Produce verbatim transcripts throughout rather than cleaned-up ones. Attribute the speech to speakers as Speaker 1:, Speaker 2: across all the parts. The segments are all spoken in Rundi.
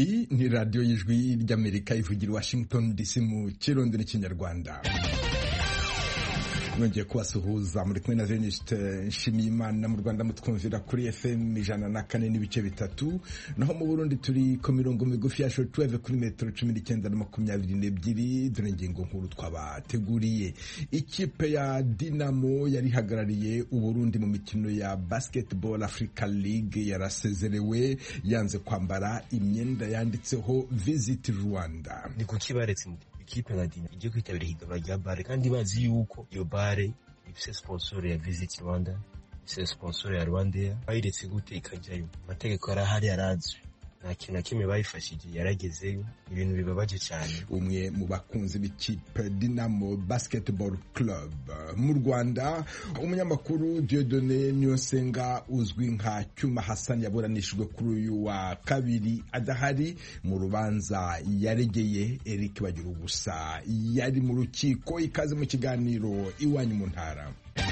Speaker 1: iyi ni radiyo y'ijwi ry'Amerika ivugira i Washington D C mu kirundi n'ikinyarwanda. Nongeye kubasuhuza muri kumwe na Venuste Nshimiyimana. Mu Rwanda mutwumvira kuri F M ijana na kane n'ibice bitatu, naho mu Burundi turi ku mirongo migufi ya shortwave kuri metero cumi n'icyenda na makumyabiri n'ebyiri. Dore ingingo nkuru twabateguriye. Ikipe ya Dinamo yari ihagarariye Uburundi mu mikino ya Basketball Africa League yarasezerewe, yanze kwambara imyenda yanditseho Visit Rwanda.
Speaker 2: Ni kuki baretse ikipe nka Dinamo igiye kwitabira higanwa rya bare kandi bazi yuko iyo bare ifise sponsor ya Visit Rwanda, ifise sponsor ya Rwandair. Bayiretse gute ikajyayo? Amategeko arahari yarazwe, nta kintu na kimwe bayifashije, yaragezeyo. Ibintu bibabaje cyane. Umwe
Speaker 1: mu bakunzi b'ikipe Dinamo Basketball Club mu Rwanda, umunyamakuru Dieudonné Niyonsenga uzwi nka Cyuma Hassan yaburanishijwe kuri uyu wa kabiri adahari mu rubanza yaregeye Eric Bagiruwubusa. Yari mu rukiko. Ikaze mu kiganiro Iwanyu mu Ntara.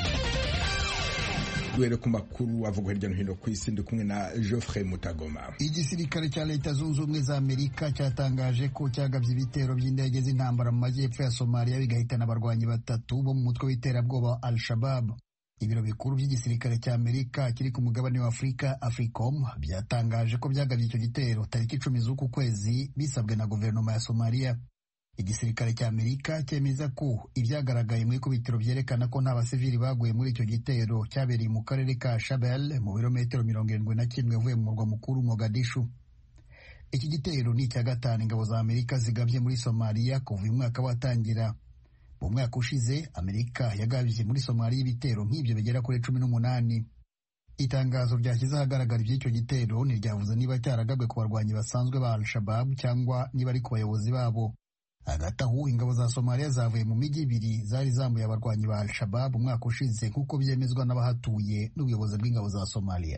Speaker 1: Duhere ku makuru avugwa hirya no hino ku isi, ndi kumwe na Geoffrey Mutagoma.
Speaker 3: Igisirikare cya Leta Zunze Ubumwe za Amerika cyatangaje ko cyagabye ibitero by'indege z'intambara mu majyepfo ya Somalia bigahitana abarwanyi batatu bo mu mutwe w'iterabwoba wa Al-Shabaab. Ibiro bikuru by'igisirikare cya Amerika kiri ku mugabane wa Afurika, AFRICOM, byatangaje ko byagabye icyo gitero tariki icumi z'uku kwezi bisabwe na guverinoma ya Somalia. Igisirikare cya Amerika cyemeza ko ibyagaragaye mu ikubitiro byerekana ko nta basivili baguye muri icyo gitero cyabereye mu karere ka Shabelle mu birometero mirongo irindwi na kimwe uvuye mu murwa mukuru Mogadishu. Iki gitero ni icya gatanu ingabo za Amerika zigabye muri Somalia kuva uyu mwaka watangira. Mu mwaka ushize Amerika yagabye muri Somalia ibitero nk'ibyo bigera kuri cumi n'umunani. Itangazo ryashyize ahagaragara iby'icyo gitero ntiryavuze niba cyaragabwe ku barwanyi basanzwe ba Al-Shabaab cyangwa niba ari ku bayobozi babo. Hagati aho ingabo za Somalia zavuye mu mijyi ibiri zari zambuye abarwanyi ba Al-Shabaab umwaka ushize nk'uko byemezwa n'abahatuye n'ubuyobozi bw'ingabo za Somalia.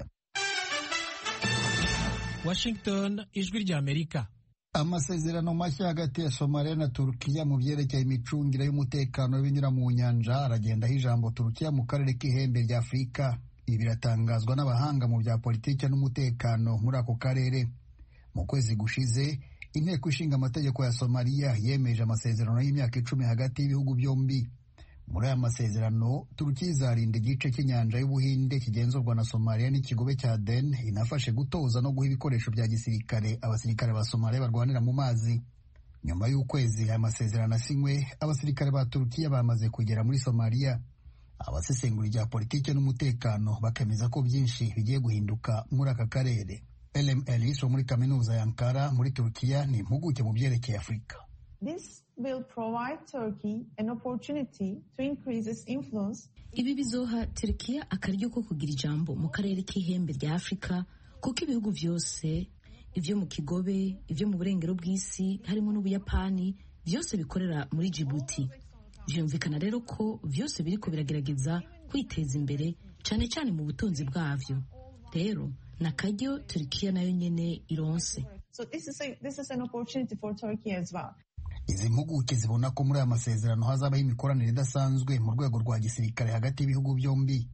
Speaker 4: Washington, ijwi rya Amerika.
Speaker 3: Amasezerano mashya hagati ya Somalia na Turkiya mu byerekeye imicungire y'umutekano w'ibinyura mu nyanja aragendaho ijambo Turkiya mu karere k'ihembe rya Afurika. Ibi biratangazwa n'abahanga mu bya politiki n'umutekano muri ako karere. Mu kwezi gushize Inteko Ishinga Amategeko ya Somalia yemeje amasezerano y'imyaka icumi hagati y'ibihugu byombi. Muri aya masezerano, Turukiya izarinda igice cy'inyanja y'Ubuhinde kigenzurwa na Somalia n'ikigobe cya Aden, inafashe gutoza no guha ibikoresho bya gisirikare abasirikare ba Somalia barwanira mu mazi. Nyuma y'ukwezi aya masezerano asinywe, abasirikare ba Turukiya bamaze kugera muri Somalia. Abasesengura ibya politiki n'umutekano bakemeza ko byinshi bigiye guhinduka muri aka karere. Elem Elis wo muri kaminuza ya Ankara muri Turkiya ni impuguke mu byerekeye Afurika.
Speaker 5: This will provide Turkey an opportunity to increase its influence.
Speaker 6: Ibi bizoha Turkiya akaryo ko kugira ijambo mu karere k'ihembe rya Afurika, kuko ibihugu byose, ibyo mu kigobe, ibyo mu burengero bw'isi harimo n'Ubuyapani, byose bikorera muri Djibouti. Byumvikana rero ko byose biriko biragerageza kwiteza imbere cyane cyane mu butunzi bwavyo. Rero na karyo Turkiya nayo nyene ironse.
Speaker 5: So this is a, this is an opportunity for Turkey as well.
Speaker 3: Izi mpuguke zibona ko muri aya masezerano hazabaho imikoranire idasanzwe mu rwego rwa gisirikare hagati y'ibihugu byombi.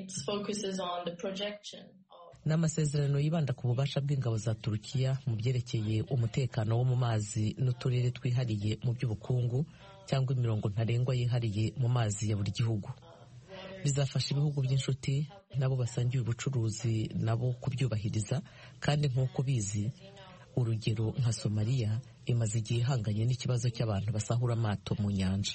Speaker 7: Ni amasezerano yibanda ku bubasha bw'ingabo za Turkiya mu byerekeye umutekano wo mu mazi n'uturere twihariye mu by'ubukungu cyangwa imirongo ntarengwa yihariye mu mazi ya buri gihugu. Bizafasha ibihugu by'inshuti nabo basangiye ubucuruzi nabo kubyubahiriza, kandi nk'uko bizi, urugero nka Somalia imaze igihe ihanganye n'ikibazo cy'abantu basahura amato mu nyanja.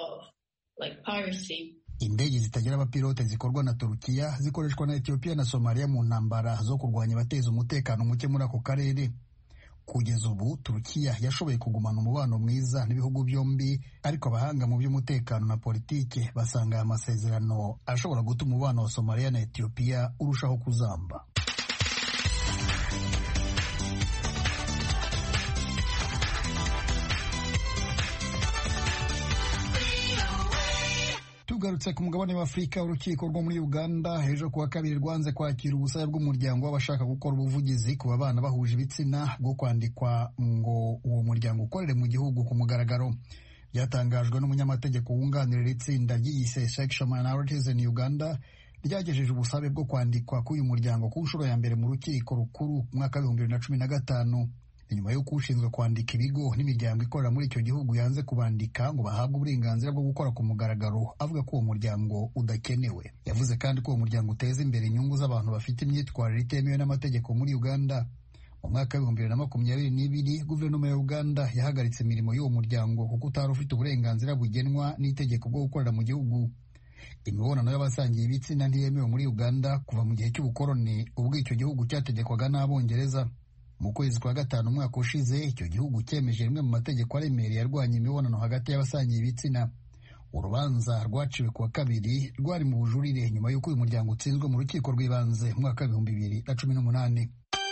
Speaker 3: Indege zitagira abapilote zikorwa na Turkiya zikoreshwa na Ethiopia na Somalia mu ntambara zo kurwanya abateza umutekano muke muri ako karere. Kugeza ubu Turkiya yashoboye kugumana umubano mwiza n'ibihugu byombi, ariko abahanga mu by'umutekano na politike basanga aya masezerano ashobora gutuma umubano wa Somalia na Ethiopia urushaho kuzamba. Tugarutse ku mugabane wa Afurika, urukiko rwo muri Uganda ejo kuwa kabiri rwanze kwakira ubusabe bw'umuryango w'abashaka gukora ubuvugizi ku babana bahuje ibitsina bwo kwandikwa ngo uwo muryango ukorere mu gihugu ku mugaragaro. Byatangajwe n'umunyamategeko wunganira itsinda ry'iyise Sexual Minorities in Uganda ryagejeje ubusabe bwo kwandikwa k'uyu muryango ku nshuro ya mbere mu rukiko rukuru mu mwaka w'ibihumbi bibiri na cumi na gatanu. nyuma y'uko ushinzwe kwandika ibigo n'imiryango ikorera muri icyo gihugu yanze kubandika ngo bahabwe uburenganzira bwo gukora ku mugaragaro, avuga ko uwo muryango udakenewe. Yavuze kandi ko uwo muryango uteza imbere inyungu z'abantu bafite imyitwarire itemewe n'amategeko muri Uganda. Mu mwaka w'ibihumbi bibiri na makumyabiri n'ibiri guverinoma ya Uganda yahagaritse imirimo y'uwo muryango kuko utari ufite uburenganzira bugenwa n'itegeko bwo gukorera mu gihugu. Imibonano y'abasangiye ibitsina ntiyemewe muri Uganda kuva mu gihe cy'ubukoroni, ubwo icyo gihugu cyategekwaga n'Abongereza. Mu kwezi kwa gatanu umwaka ushize icyo gihugu cyemeje rimwe mu mategeko aremereye arwanya imibonano hagati y'abasangiye ibitsina. Urubanza rwaciwe kuwa kabiri rwari mu bujurire nyuma y'uko uyu muryango utsinzwe mu rukiko rw'ibanze mu mwaka w'ibihumbi bibiri na cumi n'umunani.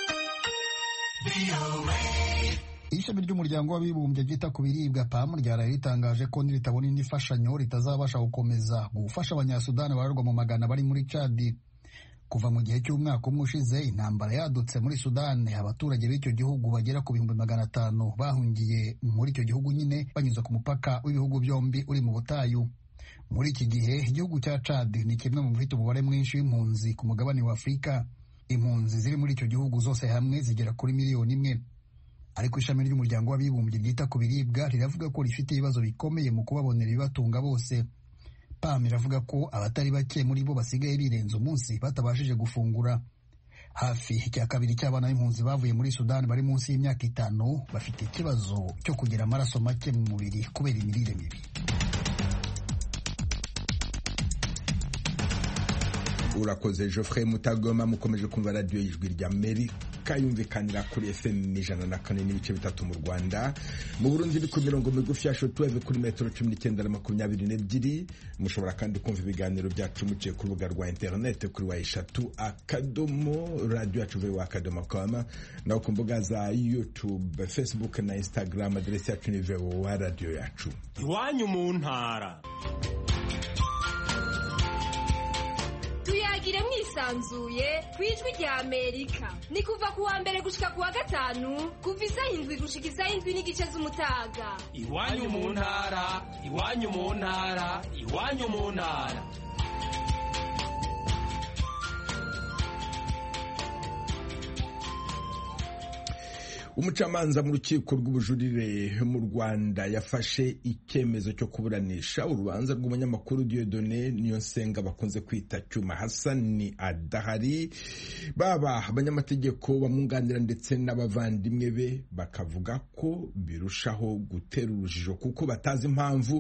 Speaker 3: Ishami ry'umuryango w'abibumbye ryita ku biribwa P A M ryaraye ritangaje ko niritabona indi mfashanyo ritazabasha gukomeza gufasha abanyasudani bararwa mu magana bari muri Chad. Kuva mu gihe cy'umwaka umwe ushize intambara yadutse muri Sudani, abaturage b'icyo gihugu bagera ku bihumbi magana atanu bahungiye muri icyo gihugu nyine banyuze ku mupaka w'ibihugu byombi uri mu butayu. Muri iki gihe igihugu cya Chad ni kimwe mu bifite umubare mwinshi w'impunzi ku mugabane wa Afurika. Impunzi ziri muri icyo gihugu zose hamwe zigera kuri miliyoni imwe. Ariko ishami ry'umuryango w'abibumbye ryita ku biribwa riravuga ko rifite ibibazo bikomeye mu kubabonera ibibatunga bose. P A M iravuga ko abatari bake muri bo basigaye birenze umunsi batabashije gufungura. Hafi icya kabiri cy'abana b'impunzi bavuye muri Sudani bari munsi y'imyaka itanu bafite ikibazo cyo kugira amaraso make mu mubiri kubera imirire mibi.
Speaker 1: Urakoze Geoffrey Mutagoma. Mukomeje kumva radio y'Ijwi ry'Amerika yumvikanira kuri F M ijana na kane n'ibice bitatu mu Rwanda. Mu Burundi ni ku mirongo migufi ya shortwave kuri metero cumi n'icyenda na makumyabiri n'ebyiri. Mushobora kandi kumva ibiganiro byacu muciye ku rubuga rwa internet kuri wa eshatu akadomo radio yacu v akadomo com, naho ku mbuga za YouTube, Facebook na Instagram adresi yacu ni v wa radio yacu.
Speaker 8: Iwanyu mu ntara.
Speaker 9: Tuyagire mwisanzuye kwijwi rya Amerika. Ni kuva kuwa mbere gushika kuwa gatanu kuva isaha indwi gushika isaha indwi n'igice z'umutaga.
Speaker 8: Iwanyu mu ntara, iwanyu mu ntara, iwanyu mu ntara.
Speaker 1: Umucamanza mu rukiko rw'ubujurire mu Rwanda yafashe icyemezo cyo kuburanisha urubanza rw'umunyamakuru Dieudonné Niyonsenga bakunze kwita Cyuma Hassan adahari. Baba abanyamategeko bamwunganira ndetse n'abavandimwe be bakavuga ko birushaho gutera urujijo kuko batazi impamvu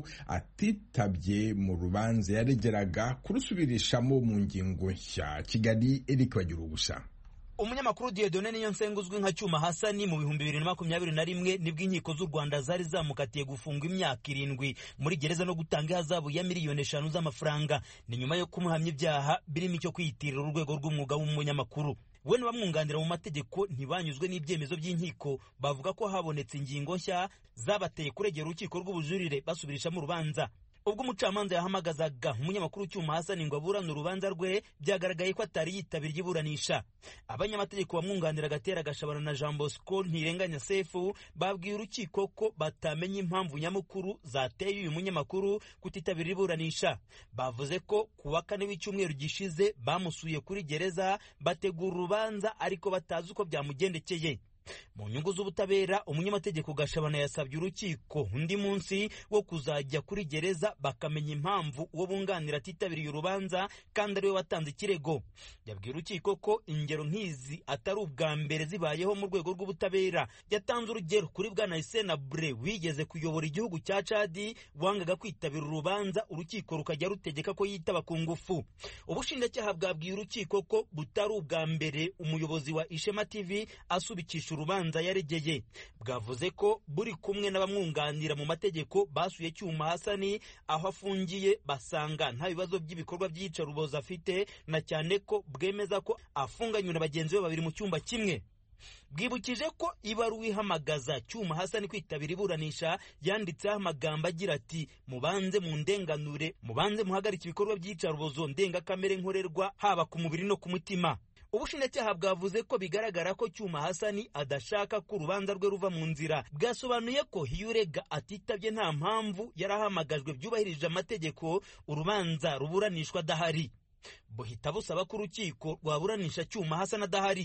Speaker 1: atitabye mu rubanza yaregeraga kurusubirishamo mu ngingo nshya. Kigali, Eric Bagirugusa.
Speaker 10: Umunyamakuru Dieudonné Niyonsenga uzwi nka Cyuma Hassan mu bihumbi bibiri na makumyabiri na rimwe nibwo inkiko z'u Rwanda zari zamukatiye gufungwa imyaka irindwi muri gereza no gutanga ihazabu ya miliyoni eshanu z'amafaranga. Ni nyuma yo kumuhamya ibyaha birimo icyo kwiyitirira urwego rw'umwuga w'umunyamakuru. We n'abamwunganira mu mategeko ntibanyuzwe n'ibyemezo by'inkiko, bavuga ko habonetse ingingo nshya zabateye kuregera urukiko rw'ubujurire basubirishamo urubanza. Ubwo umucamanza yahamagazaga umunyamakuru Cyuma Hassan ngo aburane urubanza rwe, byagaragaye ko atari yitabira iburanisha. Abanyamategeko bamwunganira Gatera Gashabana na Jean Bosco Ntirenganya Sefu babwiye urukiko ko batamenye impamvu nyamukuru zateye uyu munyamakuru kutitabira iburanisha. Bavuze ko kuwa kane w'icyumweru gishize bamusuye kuri gereza bategura urubanza ariko batazi uko byamugendekeye. Mu nyungu z'ubutabera, umunyamategeko Gashabana yasabye urukiko undi munsi wo kuzajya kuri gereza bakamenya impamvu uwo bunganira atitabiriye urubanza kandi ariwe watanze ikirego. Yabwiye urukiko ko ingero nk'izi atari ubwa mbere zibayeho mu rwego rw'ubutabera. Yatanze urugero kuri bwana Hissène Habré wigeze kuyobora igihugu cya Chad wangaga kwitabira urubanza, urukiko rukajya rutegeka ko yitaba ku ngufu. Ubushinjacyaha bwabwiye urukiko ko butari ubwa mbere umuyobozi wa Ishema T V asubikisha urubanza yaregeye. Bwavuze ko buri kumwe n'abamwunganira mu mategeko basuye Cyuma Hassan aho afungiye basanga nta bibazo by'ibikorwa by'iyicarubozo afite, na cyane ko bwemeza ko afunganywe na bagenzi be babiri mu cyumba kimwe. Bwibukije ko ibaruwa ihamagaza Cyuma Hassan kwitabira iburanisha yanditseho amagambo agira ati mubanze mu ndenganure, mubanze muhagarike ibikorwa by'iyicarubozo ndengakamere nkorerwa haba ku mubiri no ku mutima. Ubushinjacyaha bwavuze ko bigaragara ko Cyuma Hassan adashaka ko urubanza rwe ruva mu nzira. Bwasobanuye ko iyo urega atitabye nta mpamvu yarahamagajwe byubahirije amategeko, urubanza ruburanishwa adahari. Buhita busaba ko urukiko rwaburanisha Cyuma Hassan adahari.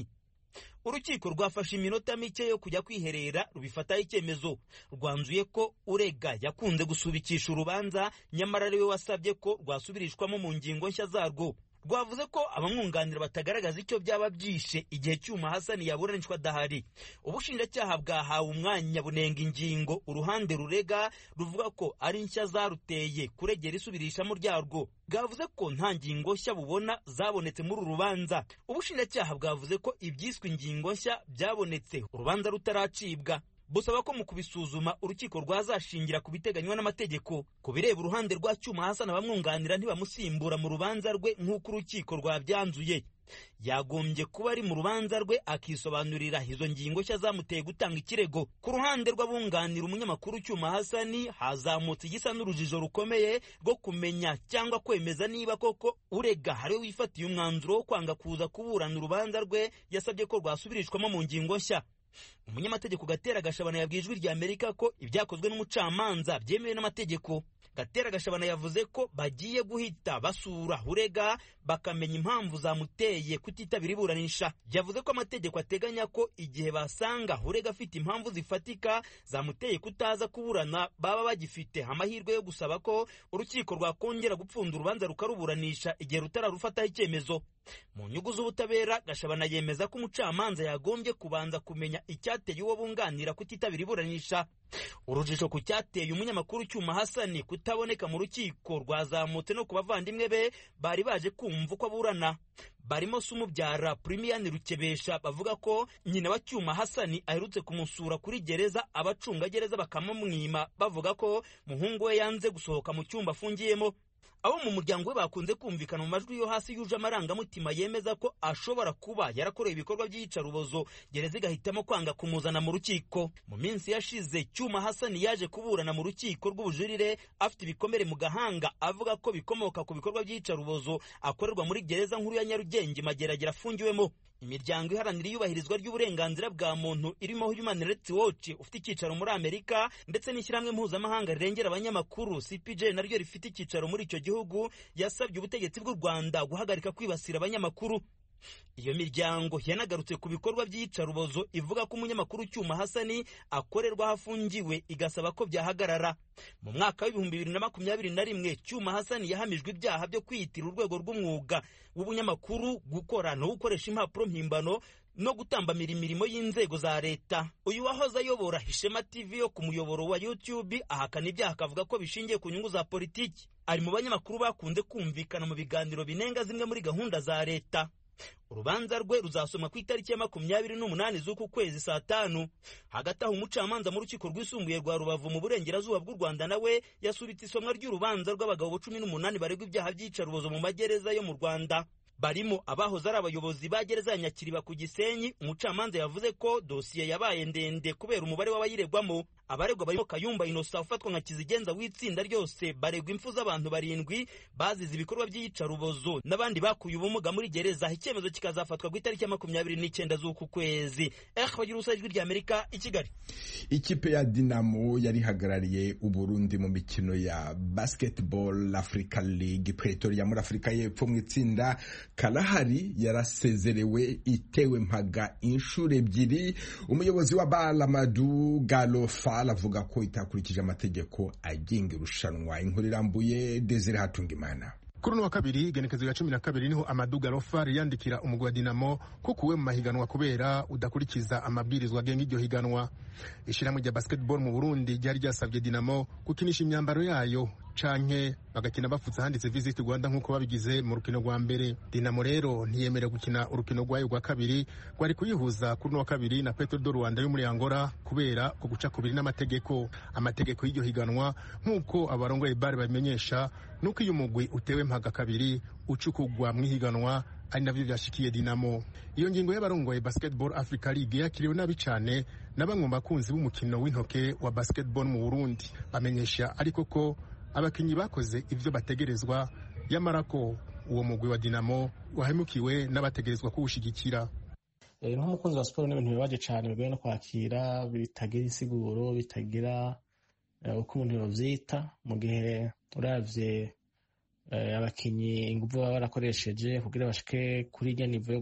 Speaker 10: urukiko rwafashe iminota mike yo kujya kwiherera rubifataho icyemezo. Rwanzuye ko urega yakunze gusubikisha urubanza, nyamara ariwe wasabye ko rwasubirishwamo mu ngingo nshya zarwo. Rwavuze ko abamwunganira batagaragaza icyo byaba byishe igihe Cyuma Hassan yaburanishwa adahari. Ubushinjacyaha bwahawe umwanya bunenga ingingo uruhande rurega ruvuga ko ari nshya zaruteye kuregera isubirishamo ryarwo. Bwavuze ko nta ngingo nshya bubona zabonetse muri uru rubanza. Ubushinjacyaha bwavuze ko ibyiswe ingingo nshya byabonetse urubanza rutaracibwa. Busaba ko mu kubisuzuma urukiko rwazashingira ku biteganywa n'amategeko. Ku bireba uruhande rwa Cyuma Hassan abamwunganira ntibamusimbura mu rubanza rwe nk'uko urukiko rwabyanzuye. Yagombye kuba ari mu rubanza rwe akisobanurira izo ngingo nshya zamuteye gutanga ikirego. Ku ruhande rw'abunganira umunyamakuru Cyuma Hassan hazamutse igisa n'urujijo rukomeye rwo kumenya cyangwa kwemeza niba koko urega hari wifatiye umwanzuro wo kwanga kuza kuburana urubanza rwe yasabye ko rwasubirishwamo mu ngingo nshya. Umunyamategeko Gatera Gashabana yabwiye Ijwi rya Amerika ko ibyakozwe n'umucamanza byemewe n'amategeko. Gatera Gashabana yavuze ko bagiye guhita basura urega bakamenya impamvu zamuteye kutitabira iburanisha. Yavuze ko amategeko ateganya ko igihe basanga urega afite impamvu zifatika zamuteye kutaza kuburana baba bagifite amahirwe yo gusaba ko urukiko rwakongera gupfunda urubanza rukaruburanisha igihe rutararufataho icyemezo. Mu nyugu z'ubutabera, Gashabana yemeza ko umucamanza yagombye kubanza kumenya icyateye uwo bunganira kutitabira iburanisha. Urujijo ku cyateye umunyamakuru Cyuma Hassan kutaboneka mu rukiko rwazamutse no ku bavandimwe be bari baje kumva uko aburana. Barimo Sumubyara Premian Rukebesha bavuga ko nyina wa Cyuma Hassan aherutse kumusura kuri gereza, abacunga gereza bakamumwima bavuga ko muhungu we yanze gusohoka mu cyumba afungiyemo. Abo mu muryango we bakunze kumvikana mu majwi yo hasi yuje amarangamutima yemeza ko ashobora kuba yarakoreye ibikorwa by'iyicarubozo, gereza igahitamo kwanga kumuzana mu rukiko. Mu minsi yashize Cyuma Hassan yaje kuburana mu rukiko rw'ubujurire afite ibikomere mu gahanga avuga ko bikomoka ku bikorwa by'iyicarubozo akorerwa muri gereza nkuru ya Nyarugenge Mageragere afungiwemo. Imiryango iharanira iyubahirizwa ry'uburenganzira bwa muntu irimo Human Rights Watch ufite icyicaro muri Amerika ndetse n'ishyirahamwe mpuzamahanga rirengera abanyamakuru C P J naryo rifite icyicaro muri icyo gihugu yasabye ubutegetsi bw'u Rwanda guhagarika kwibasira abanyamakuru. Iyo miryango yanagarutse ku bikorwa by'iyicarubozo ivuga ko umunyamakuru Cyuma Hassan akorerwa hafungiwe igasaba ko byahagarara. Mu mwaka w'ibihumbi bibiri na makumyabiri na rimwe Cyuma Hassan yahamijwe ibyaha byo kwiyitira urwego rw'umwuga w'ubunyamakuru, gukora no gukoresha impapuro mpimbano no gutambamira imirimo y'inzego za leta. Uyu wahoze ayobora Ishema T V yo ku muyoboro wa YouTube ahakana ibyaha akavuga ko bishingiye ku nyungu za politiki. Ari mu banyamakuru bakunze kumvikana mu biganiro binenga zimwe muri gahunda za leta. Urubanza rwe ruzasomwa ku itariki ya makumyabiri n'umunani z'uku kwezi saa tanu. Hagati aho umucamanza mu rukiko rwisumbuye rwa Rubavu mu burengerazuba bw'u Rwanda nawe yasubitse isomwa ry'urubanza rw'abagabo cumi n'umunani baregwa ibyaha by'iyicarubozo mu magereza yo mu Rwanda. Barimo abahoze ari abayobozi ba gereza ya Nyakiriba ku Gisenyi. Umucamanza yavuze ko dosiye yabaye ndende kubera umubare w'abayiregwamo. Abaregwa barimo Kayumba Innocent ufatwa nka kizigenza w'itsinda ryose baregwa impfu z'abantu barindwi bazize ibikorwa by'iyicarubozo n'abandi bakuye ubumuga muri gereza. Icyemezo kikazafatwa ku itariki ya makumyabiri n'icyenda z'uku kwezi. Eh bagira usajwi rya Amerika i Kigali.
Speaker 1: Ikipe ya Dinamo yari hagarariye u Burundi mu mikino ya Basketball Africa League Pretoria muri Afrika y'Epfo mu itsinda Kalahari yarasezerewe itewe mpaga inshuro ebyiri. Umuyobozi wa Balamadu Galofa avuga ko itakurikije amategeko agenga irushanwa. Inkuru irambuye Desire Hatungimana.
Speaker 11: Kuri no wa kabiri igenekezo ya cumi na kabiri niho Amadou Galofa yandikira umugwi wa Dinamo ko kuwe mu mahiganwa kubera udakurikiza amabwirizwa agenga iryo higanwa. Ishyirahamwe rya basketball mu Burundi ryari ryasabye Dinamo gukinisha imyambaro yayo canke bagakina bafutse handitse Visit Rwanda nk'uko babigize mu rukino rwa mbere. Dinamo rero ntiyemere gukina urukino rwayo rwa kabiri rwari kuyihuza kuri no wa kabiri na Petro do Rwanda yo muri Angola kubera ko guca kubiri n'amategeko. Amategeko y'iryo higanwa nk'uko abarongoye bar bamenyesha nuko iyo mugwi utewe mpaga kabiri ucukugwa mu higanwa ari navyo byashikiye Dinamo. Iyo ngingo y'abarongoye Basketball Africa League yakiriwe nabi cyane na bamwe mu bakunzi b'umukino w'intoke wa basketball mu Burundi. Bamenyesha ariko ko abakinyi bakoze ivyo bategerezwa yamara ko uwo mugwi wa Dinamo wahemukiwe n'abategerezwa kuwushigikira.
Speaker 12: Eh nk'umukunzi wa sport n'ibintu bibaje cyane bigoye no kwakira, bitagira insiguro, bitagira uko umuntu yovyita, mu gihe uravye abakinyi inguvu baba barakoresheje kugira bashike kuri irya nivo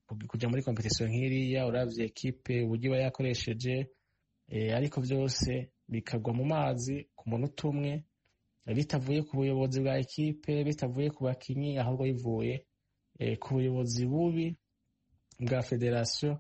Speaker 12: kujya muri competition nk'iriya uravye ekipe uburyo iba yakoresheje e, ariko byose bikagwa mu mazi ku munota umwe bitavuye ku buyobozi bwa ekipe bitavuye ku bakinyi ahubwo bivuye e, ku buyobozi bubi bwa federation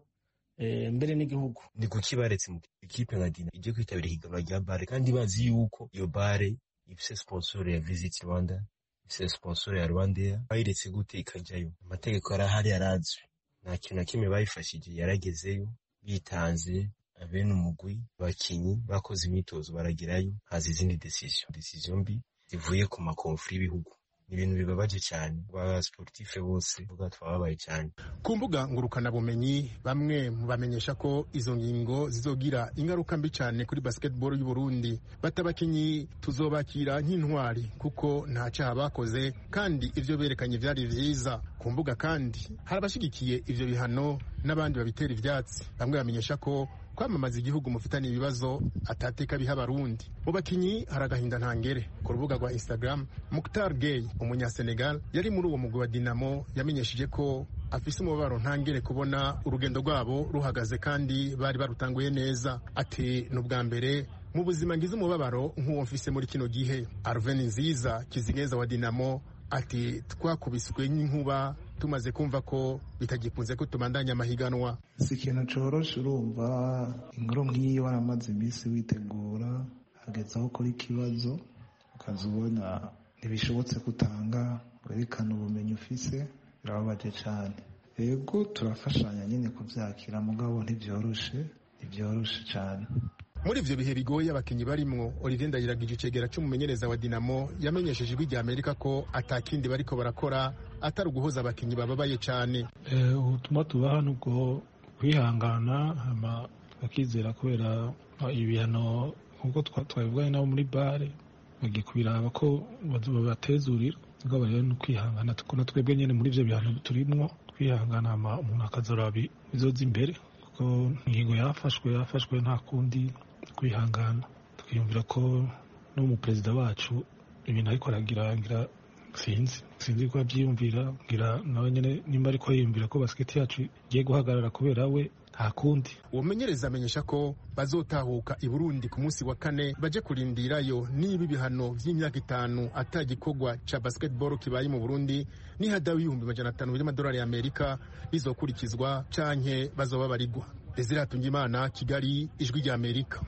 Speaker 12: e, mbere n'igihugu.
Speaker 2: Ni kuki baretse mu ekipe nka Dina igiye kwitabira higanwa rya bare kandi bazi yuko iyo bare ifise sponsor ya Visit Rwanda, ifise sponsor ya Rwandair, bayiretse gute ikajyayo? Amategeko arahari yarazwe, nta kintu na kimwe bayifashije, yaragezeyo bitanze abene umugwi abakinyi bakoze imyitozo baragerayo, haza izindi decision decision mbi zivuye ku makonfli y'ibihugu. Ni ibintu bibabaje cyane, ba sportif bose vuga twababaye cyane.
Speaker 11: Ku mbuga ngurukana bumenyi bamwe mubamenyesha ko izo ngingo zizogira ingaruka mbi cyane kuri basketball y'u Burundi. Batabakinyi tuzobakira nk'intwari kuko nta cyaha bakoze kandi ivyo berekanye vyari vyiza. Ku mbuga kandi harabashigikiye ivyo bihano n'abandi babitera ivyatsi. Bamwe bamenyesha ko kwamamaza igihugu mufitanye ibibazo atateka biha Barundi. Mu bakinyi haragahinda ntangere. Ku rubuga rwa Instagram, Mukhtar Gueye umunya Senegal yari muri uwo mugwi wa Dinamo yamenyesheje ko afise umubabaro ntangere kubona urugendo rwabo ruhagaze kandi bari barutanguye neza. Ati n'ubwa mbere mu buzima ngize umubabaro nk'uwo mfise muri kino gihe. Arven Nziza Kizigeza wa Dinamo ati twakubiswe n'inkuba tumaze kumva ko bitagikunze ko tumandanya amahiganwa.
Speaker 13: Si ikintu coroshe, urumva inkuru nk'iyo waramaze iminsi witegura hageze aho kuri ikibazo ukazubona ntibishobotse kutanga werekana ubumenyi ufise, birababaje cyane. Yego turafashanya nyine kuvyakira mugabo ntibyoroshe ntibyoroshe cyane.
Speaker 11: Muri ivyo bihe bigoye abakinyi barimwo, Olivier Ndayiragije icegera c'umumenyereza wa Dinamo yamenyesheje ijwi rya Amerika ko atakindi bariko barakora atari uguhoza abakinyi bababaye cyane.
Speaker 14: Eh utuma tuba hano ubwo kwihangana hama bakizera kubera ibihano ubwo twabivuganye nabo muri bare bagiye kubiraba ko babatezurira ubwo rero no kwihangana tukona twebwe nyene muri ivyo bihano turimwo kwihangana hama umuntu akazorabi bizoza imbere kuko ingingo yafashwe yafashwe nta kundi kwihangana. Tukiyumvira ko no mu president wacu ibintu ariko aragira ngira sinzi sinzi ko abyiyumvira ngira nawe nyene nimba ariko yiyumvira ko basket yacu igiye guhagarara kubera we nta kundi.
Speaker 11: Uwo menyereza amenyesha ko bazotahuka i Burundi ku munsi wa kane baje kurindirayo niba ibihano vy'imyaka itanu atagikogwa ca basketball kibaye mu Burundi nihadawi ibihumbi amajana atanu by'amadolari ya Amerika bizokurikizwa canke bazoba barigwa. Desire Hatungimana, Kigali, Ijwi rya Amerika.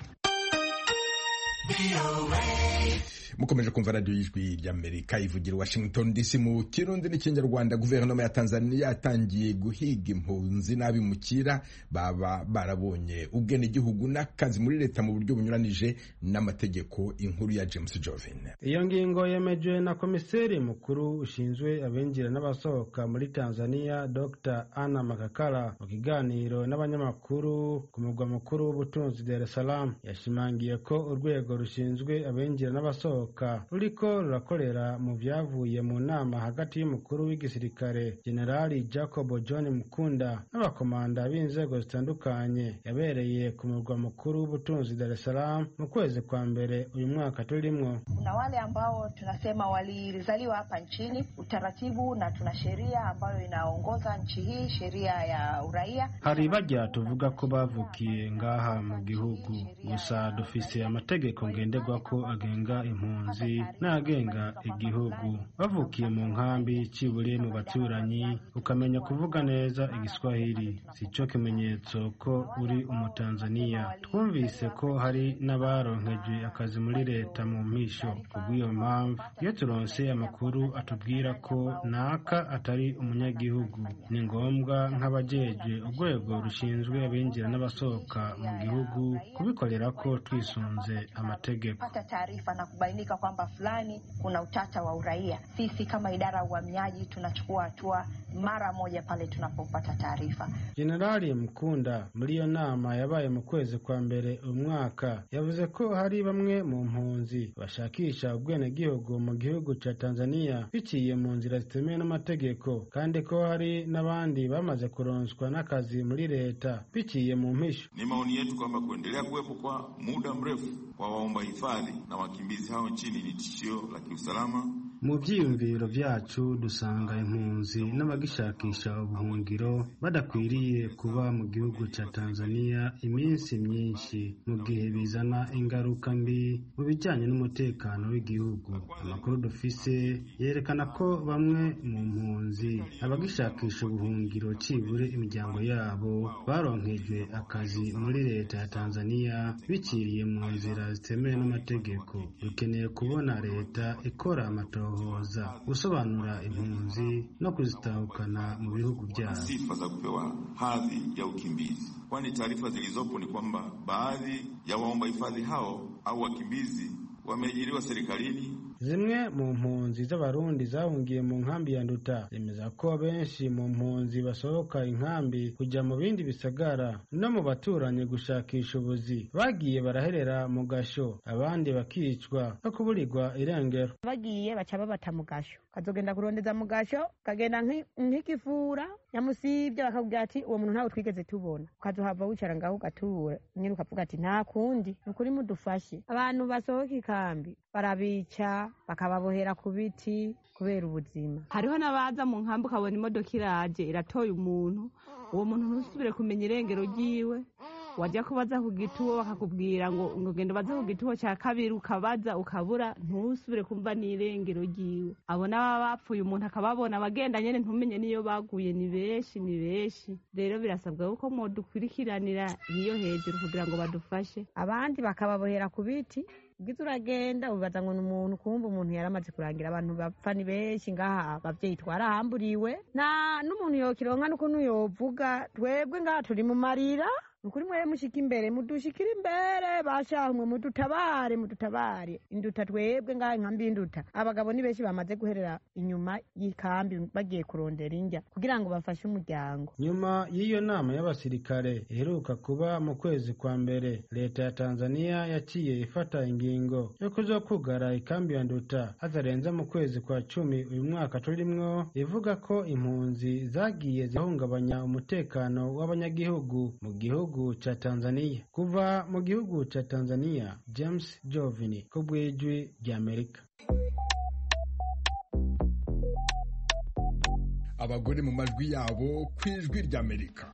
Speaker 1: Mukomeje kumva radio y'Ijwi ry'Amerika ivugira Washington D C mu Kirundi n'Ikinyarwanda. Guverinoma ya Tanzania yatangiye guhiga impunzi n'abimukira baba barabonye ubwene igihugu n'akazi muri leta mu buryo bunyuranije n'amategeko. Inkuru ya James Jovin.
Speaker 15: Iyo ngingo yemejwe na komiseri mukuru ushinzwe abinjira n'abasohoka muri Tanzania Doctor Anna Makakala mu kiganiro n'abanyamakuru ku mugwa mukuru w'ubutunzi Dar es Salaam. Yashimangiye ko urwego rushinzwe abinjira n'abasohoka ruriko rurakorera mu vyavuye mu nama hagati y'umukuru w'igisirikare Generali Jacob John Mkunda n'abakomanda b'inzego zitandukanye yabereye ku murwa mukuru w'ubutunzi Dar es Salaam mu kwezi kwa mbere uyu mwaka tulimwo.
Speaker 16: Kuna wale ambao tunasema walizaliwa hapa nchini, utaratibu na tuna sheria ambayo inaongoza nchi hii, sheria ya uraia.
Speaker 15: Hari bajya tuvuga ko bavukiye ngaha mu gihugu, gusa dufise amategeko ngenderwa ko agenga impunzi n'agenga igihugu. Bavukiye mu nkambi cibure mu baturanyi, ukamenya kuvuga neza igiswahili, sico kimenyetso ko uri umutanzania. Twumvise ko hari n'abaronkeje akazi muri leta mu mpisho. Kubw'iyo mpamvu iyo turonse amakuru atubwira ko naka atari umunyagihugu, ni ngombwa nk'abajeje urwego rushinzwe abinjira n'abasohoka mu gihugu kubikorera ko twisunze amategeko.
Speaker 16: Pata taarifa na kubainika kwamba fulani kuna utata wa uraia, sisi kama idara ya uhamiaji tunachukua hatua mara moja pale tunapopata taarifa.
Speaker 15: Generali Mkunda muri iyo nama yabaye mu kwezi kwa mbere umwaka yavuze ko hari bamwe mu mpunzi bashakisha ubwene gihugu mu gihugu cha Tanzania biciye mu nzira zitemewe n'amategeko, kandi ko hari n'abandi bamaze kuronswa n'akazi muri leta biciye mu mpisho.
Speaker 17: Ni maoni yetu kwamba kuendelea kuwepo kwa muda mrefu kwa waomba hifadhi na wakimbizi hao nchini ni tishio la kiusalama
Speaker 15: mu byiyumviro byacu dusanga impunzi n'abagishakisha ubuhungiro badakwiriye kuba mu gihugu cya Tanzania iminsi myinshi mu gihe bizana ingaruka mbi mu bijyanye n'umutekano w'igihugu. Amakuru dufise yerekana ko bamwe mu mpunzi abagishakisha ubuhungiro cibure imiryango yabo baronkejwe akazi muri leta ya Tanzania biciriye mu nzira zitemewe n'amategeko. Dukeneye kubona leta ikora amatohoza, gusobanura impunzi no kuzitahukana mu bihugu byabo.
Speaker 17: Sifa za kupewa hadhi ya ukimbizi, kwani taarifa zilizopo ni kwamba baadhi ya waomba hifadhi hao au wakimbizi wameajiriwa serikalini.
Speaker 15: Zimwe mu mpunzi z'abarundi zahungiye mu nkambi ya Nduta zemeza ko benshi mu mpunzi basohoka inkambi kujya mu bindi bisagara no mu baturanyi gushakisha ubuzi, bagiye baraherera mu gasho, abandi bakicwa no kuburirwa irengero.
Speaker 18: Bagiye baca babata mu gasho, kazogenda kurondeza mu gasho, kagenda nk'ikifura nyamusibye, bakabwira ati uwo muntu ntawe twigeze tubona, ukazohava wicara ngaho ugatura nyine ukavuga ati nta kundi nukuri mudufashe. Abantu basohoka ikambi barabica bakababohera ku biti kubera ubuzima.
Speaker 19: Hariho n'abaza mu nkambi ukabona imodoka iraje iratoye umuntu, uwo muntu ntusubire kumenya irengero ryiwe, wajya kubaza ku gituwo bakakubwira ngo ngo genda baze ku gituwo cya kabiri, ukabaza ukabura, ntusubire kumva n'irengero ryiwe. Abo n'ababa bapfuye umuntu akababona bagenda nyene ntumenye niyo baguye, ni benshi ni benshi. Rero birasabwa ko modukurikiranira niyo hejuru kugira ngo badufashe.
Speaker 18: Abandi bakababohera ku biti, ugize uragenda ubibaza ngo n'umuntu, kumva umuntu yaramaze kurangira. Abantu bapfa ni benshi ngaha, abavyeyi twarahamburiwe, nta n'umuntu yokironka n'ukuntu yovuga. Twebwe ngaha turi mu marira, nukuri mwere mushika imbere, mudushikira imbere, bashahumwe mudutabare, mudutabare. Induta twebwe ngaha inkambi y'Induta abagabo ni benshi bamaze guherera inyuma y'ikambi bagiye kurondera indya kugira ngo bafashe umuryango.
Speaker 15: Nyuma y'iyo nama y'abasirikare iheruka kuba mu kwezi kwa mbere, leta ya Tanzania yaciye ifata ingingo yo kuzokugara ikambi ya Nduta hatarenze mu kwezi kwa cumi uyu mwaka turimwo, ivuga ko impunzi zagiye zihungabanya umutekano w'abanyagihugu mu gihugu cha Tanzania. Kuva mu gihugu cha Tanzania, James Jovini ku bw'ijwi ry'Amerika.
Speaker 1: Abagore mu majwi yabo ku ijwi ry'Amerika.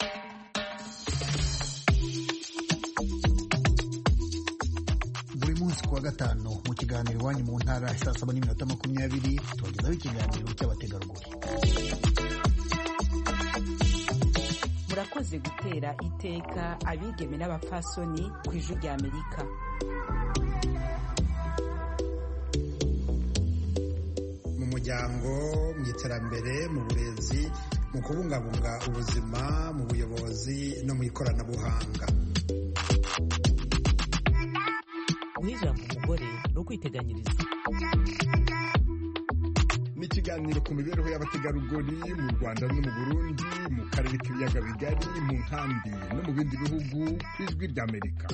Speaker 3: Buri munsi kuwa gatanu mu kiganiro iwanyu mu ntara saa saba n'iminota makumyabiri tubagezaho ikiganiro cy'abategarugori.
Speaker 20: Murakoze gutera iteka abigeme n'abapfasoni ku ijwi ry'Amerika.
Speaker 3: Mu muryango, mu iterambere, mu burezi, mu kubungabunga ubuzima, mu buyobozi no mu ikoranabuhanga.
Speaker 7: Guha ijambo umugore no kwiteganyiriza.
Speaker 1: N'ikiganiro ku mibereho y'abategarugori mu Rwanda no mu Burundi, mu karere k'ibiyaga bigari, mu nkambi no mu bindi bihugu ku ijwi ry'Amerika.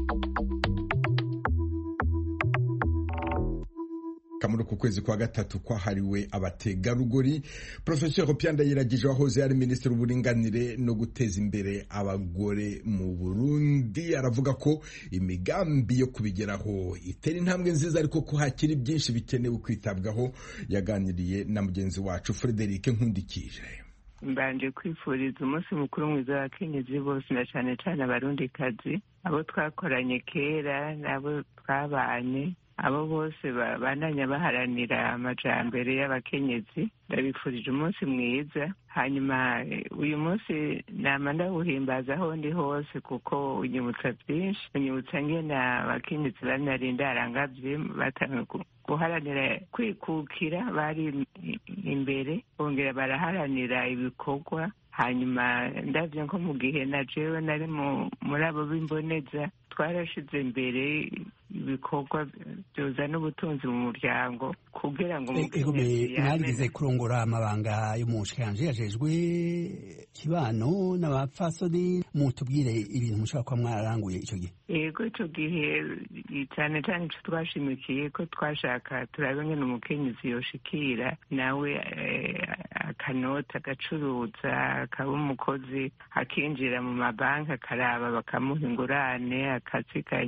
Speaker 1: Kamuru ku kwezi kwa gatatu kwahariwe abategarugori, Professeur Pierre Ndayiragije wahoze ari Minisitiri w'Uburinganire no guteza imbere abagore mu Burundi aravuga ko imigambi yo kubigeraho itera intambwe nziza, ariko ko hakiri byinshi bikenewe kwitabwaho. Yaganiriye na mugenzi wacu Frederic Nkundikije.
Speaker 21: Mbanje kwifuriza umunsi mukuru mwiza w'abakenyezi bose, na cyane cyane abarundikazi, abo twakoranye kera n'abo twabanye, abo bose bananya baharanira amajambere y'abakenyezi. Ndabifurije umunsi mwiza. Hanyuma uyu munsi nama ndawuhimbaza aho ndi hose, kuko unyibutsa byinshi, unyibutsa ngene abakenyezi banarinda arangavye batanga guharanira kwikukira, bari imbere bongera baraharanira ibikorwa. Hanyuma ndavye nko mu gihe na jewe nari muri abo b'imboneza, twarashize imbere ibikorwa byuzana ubutunzi mu muryango kugira ngo
Speaker 22: umukenyezi mwarigize kurongora amabanga y'umushikiranganji yajejwe kibano n'abapfasoni. Mutubwire ibintu mushobora kuba mwararanguye ico gihe.
Speaker 21: Yego, ico gihe cyane cyane ico twashimikiye ko twashaka turabe ngene umukenyezi yoshikira nawe akanota agacuruza, akaba umukozi, akinjira mu mabanki akaraba bakamuha ingurane, akaziganya.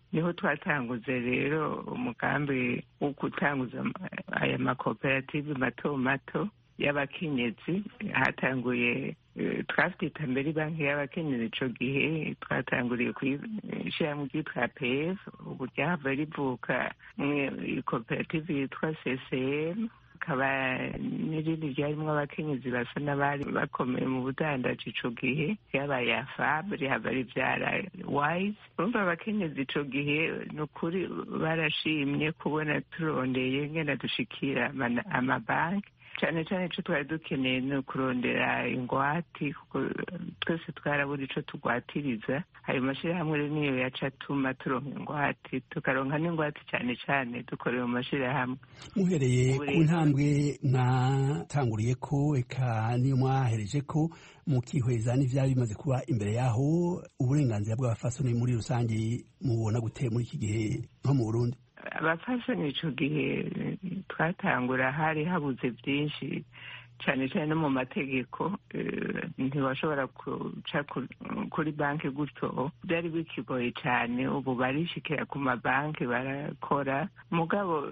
Speaker 21: niho twatanguze rero umugambi wo gutanguza aya makoperative mato mato y'abakenyezi. Hatanguye twafite mbere banki y'abakenyezi ico gihe twatanguriye kwishyirahamwe ryitwa P F, ubu ryahava rivuka ikoperative yitwa C C M, hakaba n'irindi ryarimwo abakenyezi basa n'abari bakomeye mu budandaji ico gihe yabaye afab rihava rivyara wise. Urumva abakenyezi ico gihe ni ukuri barashimye kubona turondeye ngena dushikira amabanki, cyane cyane icyo twari dukeneye ni ukurondera ingwati, kuko twese twarabura icyo tugwatiriza. ayo mashyirahamwe rero niyo yaca atuma turonka ingwati, tukaronka n'ingwati cyane cyane dukorera mu mashyirahamwe.
Speaker 22: muhereye ku ntambwe mwatanguriye ko eka niyo mwahereje ko mukihweza n'ivyari bimaze kuba imbere yaho, uburenganzira bw'abafasoni muri rusange mubona gute muri iki gihe nko mu Burundi?
Speaker 21: abafasoni ico gihe twatangura hari habuze byinshi, cyane cyane no mu mategeko. Ntiwashobora kuca kuri banki gutyo, byari bikigoye cyane. Ubu barishikira ku mabanki barakora, mugabo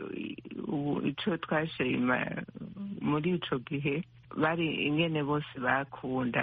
Speaker 21: ico twashima muri ico gihe bari ingene bose bakunda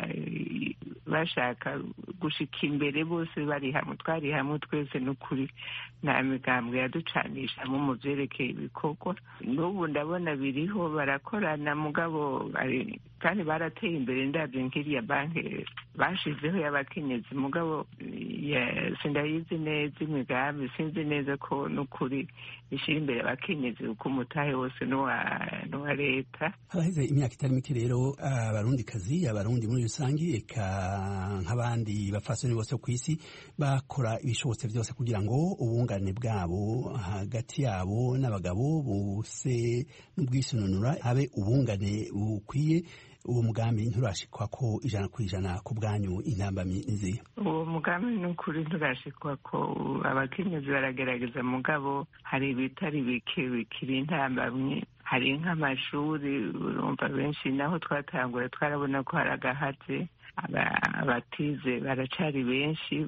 Speaker 21: bashaka gushika imbere, bose bari hamwe, twari hamwe twese. n'ukuri nta migambwe yaducanishamo mu vyerekeye ibikorwa. n'ubu ndabona biriho barakorana, mugabo kandi barateye imbere. ndavye nk'iriya banki bashizeho y'abakenyezi, mugabo sindayizi neza imigambi, sinzi neza ko n'ukuri ishira imbere abakenyezi, kuko umutahe wose n'uwa leta.
Speaker 22: haraheze imyaka itari mike rero abarundikazi, abarundi muri rusange, eka nk'abandi bafasoni bose ku isi bakora ibishobotse byose kugira ngo ubungane bwabo hagati yabo n'abagabo bose n'ubwisununura habe ubungane bukwiye. uwo mugambi nturashikwa ko ijana ku ijana ku bwanyu, intambamyi nziza?
Speaker 21: uwo mugambi ni ukuri nturashikwa ko, abakenyezi baragerageza, mugabo hari ibitari bike bikiri intambamyi. hari nk'amashuri, urumva benshi naho twatangura twarabona ko hari agahaze, abatize baracari benshi,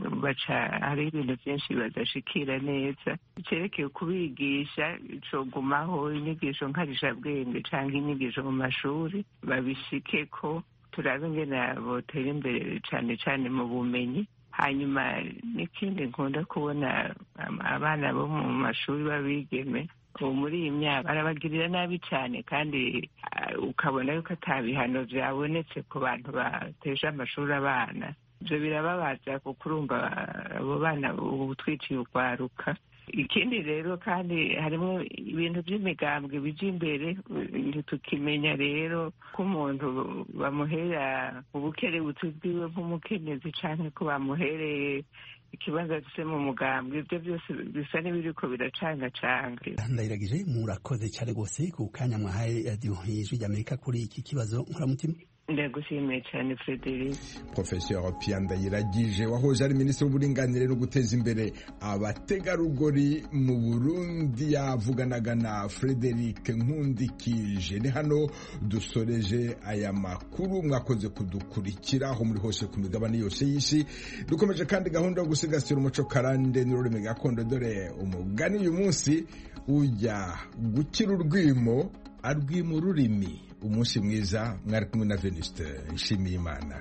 Speaker 21: hari ibintu byinshi badashikira neza. cerekeye kubigisha cogumaho inyigisho nkarishabwenge canke inyigisho mu mashuri, babishike ko turabe ingene botera imbere cane cane mu bumenyi. hanyuma n'ikindi nkunda kubona abana bo mu mashuri b'abigeme, ubu muri iyi myaka barabagirira nabi cyane, kandi ukabona yuko ata bihano byabonetse ku bantu bateje amashuri abana. ibyo birababaza kuko urumva abo bana ubu twiciye ukwaruka. ikindi rero kandi harimo ibintu by'imigambwe bija imbere, ntitukimenya rero ko umuntu bamuhera ubukerebutsi bwiwe nk'umukenyezi canke ko bamuhereye ikibanza gise mu mugambwe. ibyo byose bisa n'ibiriko biracangacanga.
Speaker 22: ndayiragije, murakoze cyane rwose ku kanya mwahaye radiyo y'ijwi ry'Amerika kuri iki kibazo nkoramutima.
Speaker 21: ndagushimiye cyane Frederic.
Speaker 1: Professeur Pierre Ndayiragije wahoje ari minisitiri w'uburinganire no guteza imbere abategarugori mu Burundi, yavuganaga na Frederic Nkundikije. ni hano dusoreje aya makuru, mwakoze kudukurikira aho muri hose ku migabane yose y'isi. dukomeje kandi gahunda yo gusigasira umuco karande n'ururimi gakondo, dore umugani uyu munsi ujya gukira urwimo arwima ururimi. umunsi mwiza, mwari kumwe na Venuste Nshimiyimana.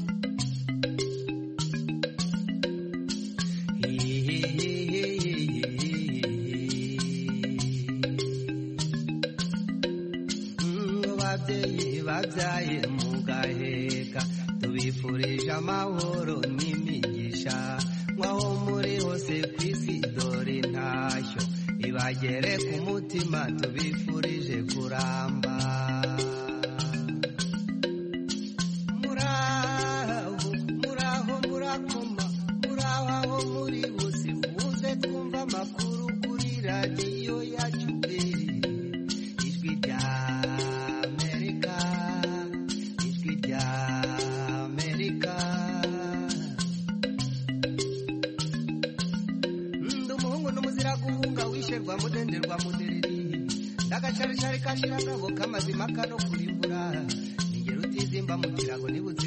Speaker 4: babyeyi babyaye mugaheka, tubifurije amahoro n'imigisha, mwaho muri hose ku isi dore ntashyo ibagere ku mutima, tubifurije kuramba. Amakuru kuri radiyo yacu, ijwi rya Amerika, ijwi rya Amerika. ndi umuhungu n'umuzira guhunga, wisherwa mudenderwa mudereri, ndagacaricari kashira ngabo k'amazima kano kurimbura, ningero utizimba mu kirago nibuze